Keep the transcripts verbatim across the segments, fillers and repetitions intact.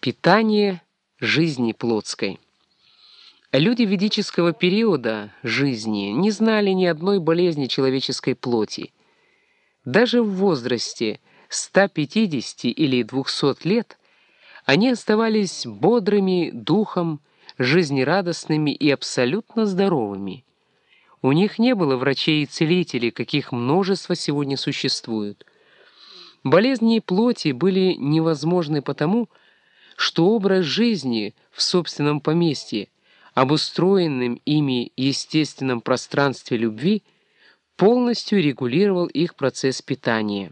Питание жизни плотской. Люди ведического периода жизни не знали ни одной болезни человеческой плоти. Даже в возрасте ста пятидесяти или двухсот лет они оставались бодрыми духом, жизнерадостными и абсолютно здоровыми. У них не было врачей и целителей, каких множество сегодня существует. Болезни плоти были невозможны потому, что образ жизни в собственном поместье, обустроенном ими естественном пространстве любви, полностью регулировал их процесс питания.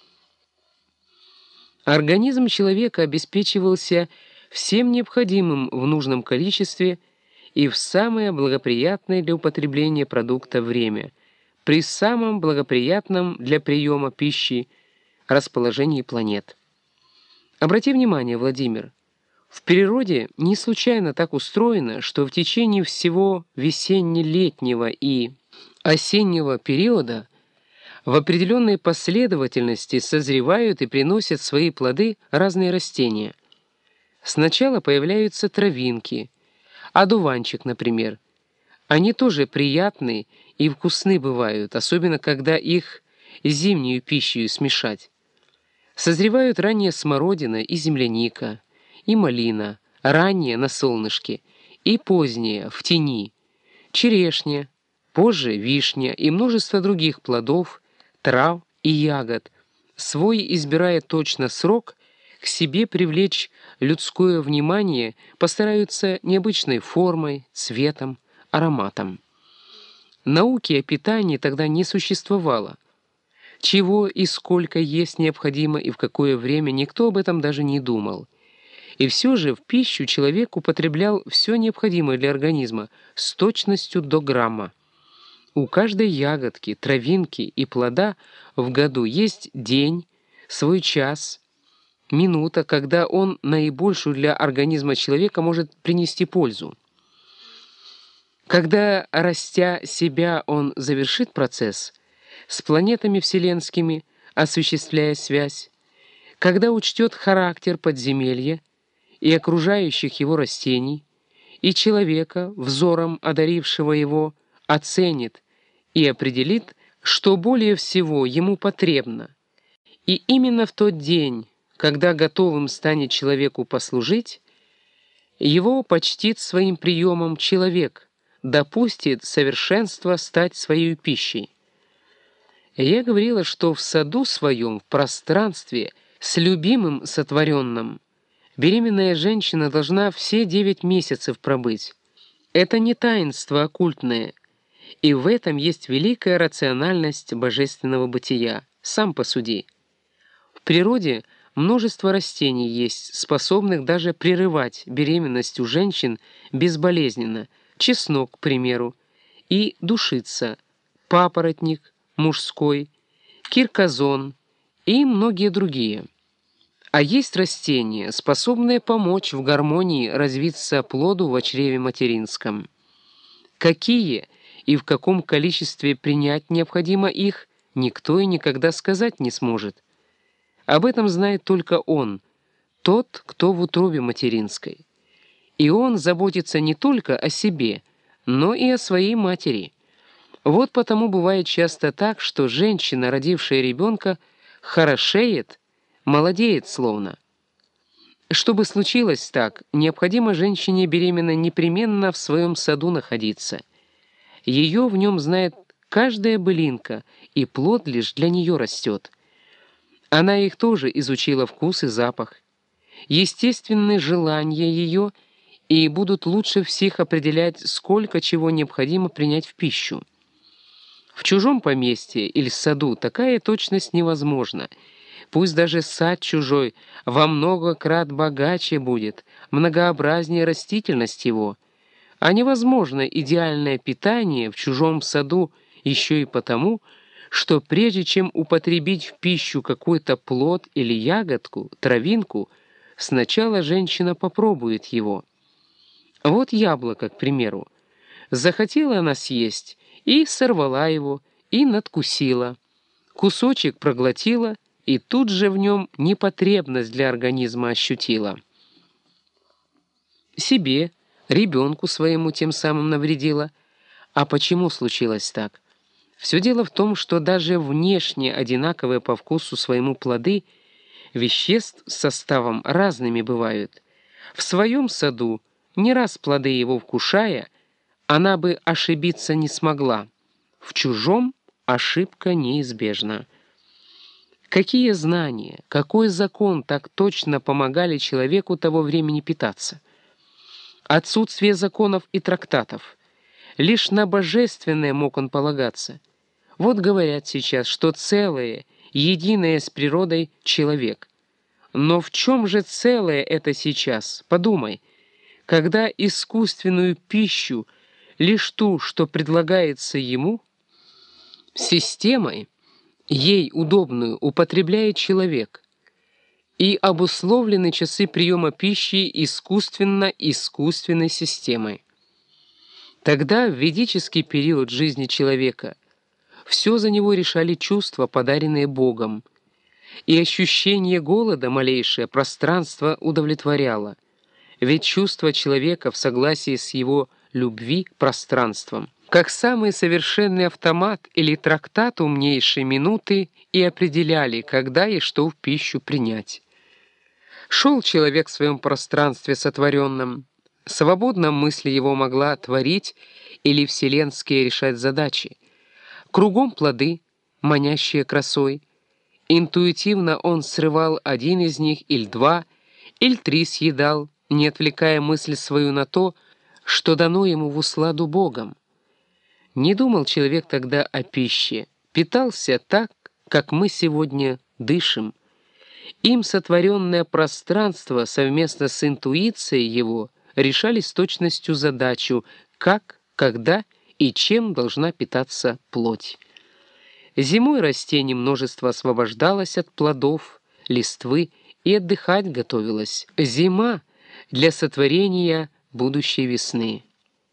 Организм человека обеспечивался всем необходимым в нужном количестве и в самое благоприятное для употребления продукта время, при самом благоприятном для приема пищи расположении планет. Обрати внимание, Владимир, в природе не случайно так устроено, что в течение всего весенне-летнего и осеннего периода в определенной последовательности созревают и приносят свои плоды разные растения. Сначала появляются травинки, одуванчик, например. Они тоже приятны и вкусны бывают, особенно когда их с зимнюю пищей смешать. Созревают ранее смородина и земляника, и малина, ранее на солнышке, и позднее в тени, черешня, позже вишня и множество других плодов, трав и ягод, свой избирая точно срок, к себе привлечь людское внимание постараются необычной формой, цветом, ароматом. Науки о питании тогда не существовало. Чего и сколько есть необходимо и в какое время, никто об этом даже не думал. И все же в пищу человек употреблял все необходимое для организма с точностью до грамма. У каждой ягодки, травинки и плода в году есть день, свой час, минута, когда он наибольшую для организма человека может принести пользу. Когда, растя себя, он завершит процесс, с планетами вселенскими, осуществляя связь, когда учтет характер подземелья и окружающих его растений, и человека, взором одарившего его, оценит и определит, что более всего ему потребно. И именно в тот день, когда готовым станет человеку послужить, его почтит своим приемом человек, допустит совершенство стать своей пищей. Я говорила, что в саду своем, в пространстве, с любимым сотворенным, беременная женщина должна все девять месяцев пробыть. Это не таинство оккультное, и в этом есть великая рациональность божественного бытия. Сам посуди. В природе множество растений есть, способных даже прерывать беременность у женщин безболезненно, чеснок, к примеру, и душица, папоротник, мужской, киркозон и многие другие. А есть растения, способные помочь в гармонии развиться плоду в чреве материнском. Какие и в каком количестве принять необходимо их, никто и никогда сказать не сможет. Об этом знает только он, тот, кто в утробе материнской. И он заботится не только о себе, но и о своей матери. Вот потому бывает часто так, что женщина, родившая ребенка, хорошеет, молодеет словно. Чтобы случилось так, необходимо женщине беременной непременно в своем саду находиться. Ее в нем знает каждая былинка, и плод лишь для нее растет. Она их тоже изучила вкус и запах. Естественные желания ее и будут лучше всех определять, сколько чего необходимо принять в пищу. В чужом поместье или саду такая точность невозможна. Пусть даже сад чужой во много крат богаче будет, многообразнее растительность его. А невозможно идеальное питание в чужом саду еще и потому, что прежде чем употребить в пищу какой-то плод или ягодку, травинку, сначала женщина попробует его. Вот яблоко, к примеру. Захотела она съесть, и сорвала его, и надкусила. Кусочек проглотила, и тут же в нем непотребность для организма ощутила. себе, ребенку своему тем самым навредила. А почему случилось так? Все дело в том, что даже внешне одинаковые по вкусу своему плоды веществ с составом разными бывают. В своем саду, не раз плоды его вкушая, она бы ошибиться не смогла. В чужом ошибка неизбежна. Какие знания, какой закон так точно помогали человеку того времени питаться? Отсутствие законов и трактатов. Лишь на божественное мог он полагаться. Вот говорят сейчас, что целое, единое с природой человек. Но в чем же целое это сейчас? Подумай, когда искусственную пищу, лишь ту, что предлагается ему, системой, ей удобную, употребляет человек, и обусловлены часы приема пищи искусственно-искусственной системой. Тогда, в ведический период жизни человека, все за него решали чувства, подаренные Богом, и ощущение голода малейшее пространство удовлетворяло, ведь чувство человека в согласии с его любви пространством, как самый совершенный автомат или трактат умнейшей минуты, и определяли, когда и что в пищу принять. Шел человек в своем пространстве сотворенном, свободно мысль его могла творить или вселенские решать задачи. Кругом плоды, манящие красой. Интуитивно он срывал один из них, или два, или три съедал, не отвлекая мысль свою на то, что дано ему в усладу Богом. Не думал человек тогда о пище, питался так, как мы сегодня дышим. Им сотворенное пространство совместно с интуицией его решали с точностью задачу, как, когда и чем должна питаться плоть. Зимой растение множество освобождалось от плодов, листвы и отдыхать готовилось. Зима для сотворения будущей весны.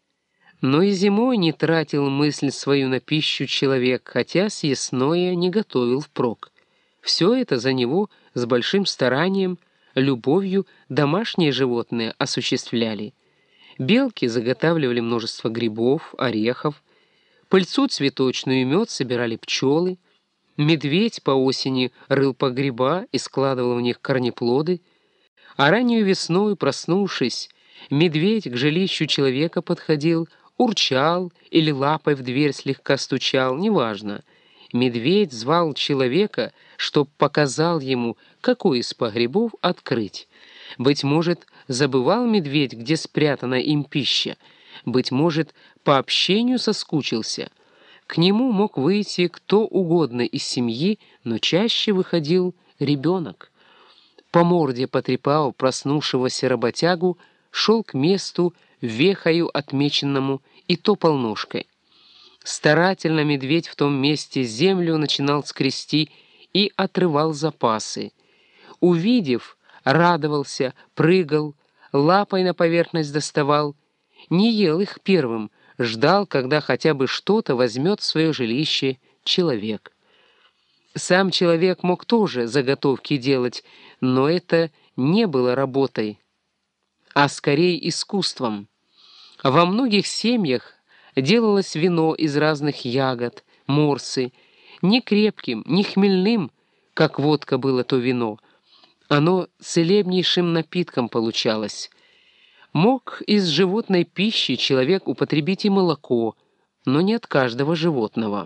Но и зимой не тратил мысль свою на пищу человек, хотя съестное не готовил впрок. Все это за него с большим старанием, любовью домашние животные осуществляли. Белки заготавливали множество грибов, орехов, пыльцу цветочную и мед собирали пчелы, медведь по осени рыл погреба и складывал в них корнеплоды, а раннюю весною, проснувшись, медведь к жилищу человека подходил, урчал или лапой в дверь слегка стучал, неважно. Медведь звал человека, чтоб показал ему, какой из погребов открыть. Быть может, забывал медведь, где спрятана им пища, быть может, по общению соскучился. К нему мог выйти кто угодно из семьи, но чаще выходил ребенок. По морде потрепав проснувшегося работягу, шел к месту, вехою отмеченному, и топал ножкой. Старательно медведь в том месте землю начинал скрести и отрывал запасы. Увидев, радовался, прыгал, лапой на поверхность доставал, не ел их первым, ждал, когда хотя бы что-то возьмет в свое жилище человек. Сам человек мог тоже заготовки делать, но это не было работой, а скорее искусством. Во многих семьях делалось вино из разных ягод, морсы, не крепким, не хмельным, как водка было то вино. Оно целебнейшим напитком получалось. Мог из животной пищи человек употребить и молоко, но не от каждого животного.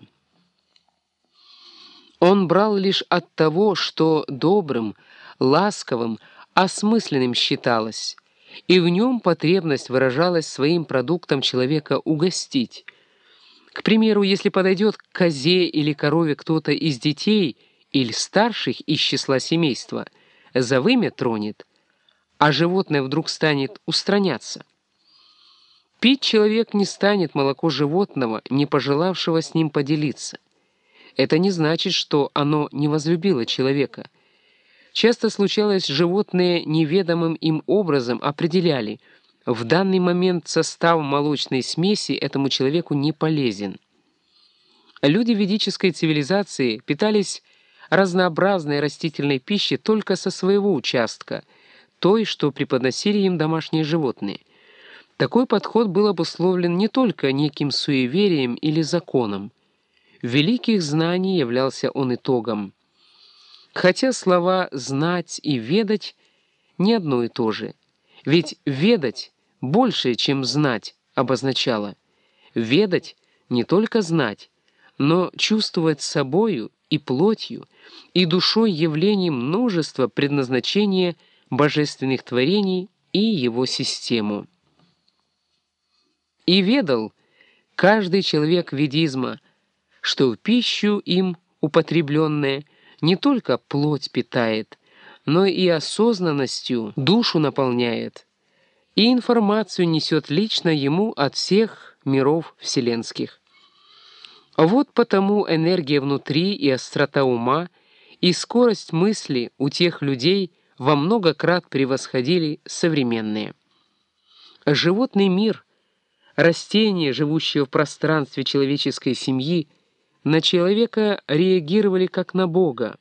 Он брал лишь от того, что добрым, ласковым, осмысленным считалось, и в нем потребность выражалась своим продуктом человека угостить. К примеру, если подойдет к козе или корове кто-то из детей или старших из числа семейства, за вымя тронет, а животное вдруг станет устраняться. Пить человек не станет молоко животного, не пожелавшего с ним поделиться. Это не значит, что оно не возлюбило человека. Часто случалось, животные неведомым им образом определяли, в данный момент состав молочной смеси этому человеку не полезен. Люди ведической цивилизации питались разнообразной растительной пищей только со своего участка, той, что преподносили им домашние животные. Такой подход был обусловлен не только неким суеверием или законом. Великих знаний являлся он итогом. Хотя слова «знать» и «ведать» не одно и то же. Ведь «ведать» больше, чем «знать» обозначало. Ведать — не только знать, но чувствовать собою и плотью, и душой явлений множества предназначения божественных творений и его систему. И ведал каждый человек ведизма, что в пищу им употребленная не только плоть питает, но и осознанностью душу наполняет, и информацию несет лично ему от всех миров вселенских. Вот потому энергия внутри и острота ума, и скорость мысли у тех людей во много крат превосходили современные. Животный мир, растения, живущие в пространстве человеческой семьи, на человека реагировали как на Бога.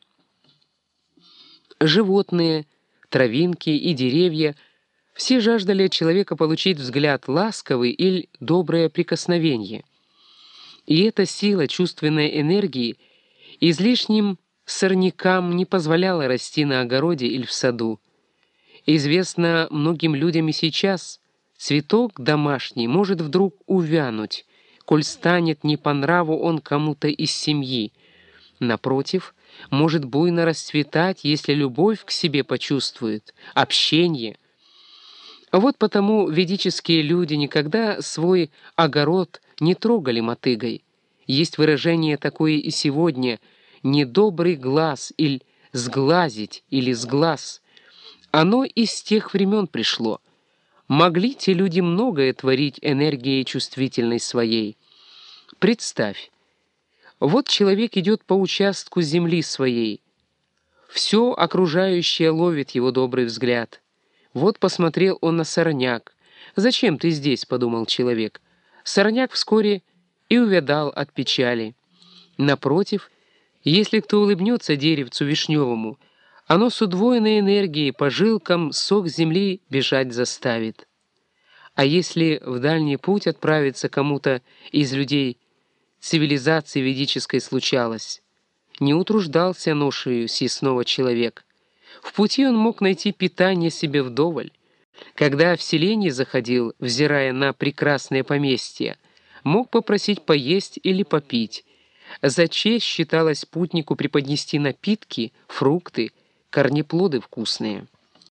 Животные, травинки и деревья все жаждали от человека получить взгляд ласковый или доброе прикосновение. И эта сила чувственной энергии излишним сорнякам не позволяла расти на огороде или в саду. Известно многим людям и сейчас, цветок домашний может вдруг увянуть, коль станет не по нраву он кому-то из семьи. Напротив, может буйно расцветать, если любовь к себе почувствует, общение. Вот потому ведические люди никогда свой огород не трогали мотыгой. Есть выражение такое и сегодня: «недобрый глаз» или «сглазить» или «сглаз». Оно из тех времен пришло. Могли те люди многое творить энергией чувствительной своей. Представь, вот человек идет по участку земли своей. Все окружающее ловит его добрый взгляд. Вот посмотрел он на сорняк. «Зачем ты здесь?» — подумал человек. Сорняк вскоре и увядал от печали. Напротив, если кто улыбнется деревцу вишневому, оно с удвоенной энергией по жилкам сок земли бежать заставит. А если в дальний путь отправиться кому-то из людей цивилизации ведической случалось, не утруждался ношею съестного человек. В пути он мог найти питание себе вдоволь. Когда в селение заходил, взирая на прекрасное поместье, мог попросить поесть или попить. За честь считалось путнику преподнести напитки, фрукты, корнеплоды вкусные.